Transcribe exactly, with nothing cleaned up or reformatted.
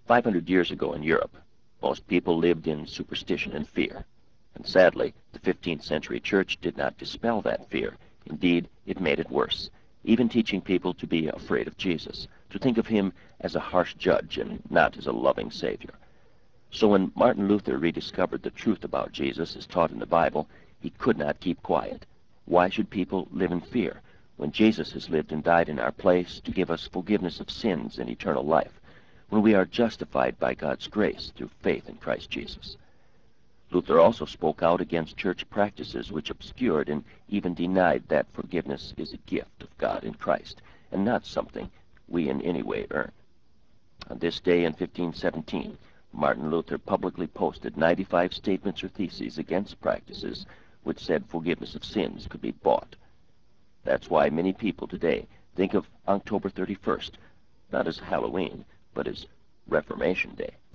five hundred years ago in Europe, most people lived in superstition and fear. And sadly, the fifteenth century church did not dispel that fear. Indeed, it made it worse, even teaching people to be afraid of Jesus, to think of him as a harsh judge and not as a loving Savior. So when Martin Luther rediscovered the truth about Jesus as taught in the Bible, he could not keep quiet. Why should people live in fear when Jesus has lived and died in our place to give us forgiveness of sins and eternal life, when we are justified by God's grace through faith in Christ Jesus? Luther also spoke out against church practices which obscured and even denied that forgiveness is a gift of God in Christ and not something we in any way earn. On this day in fifteen seventeen, Martin Luther publicly posted ninety-five statements or theses against practices which said forgiveness of sins could be bought. That's why many people today think of October thirty-first not as Halloween, but as Reformation Day.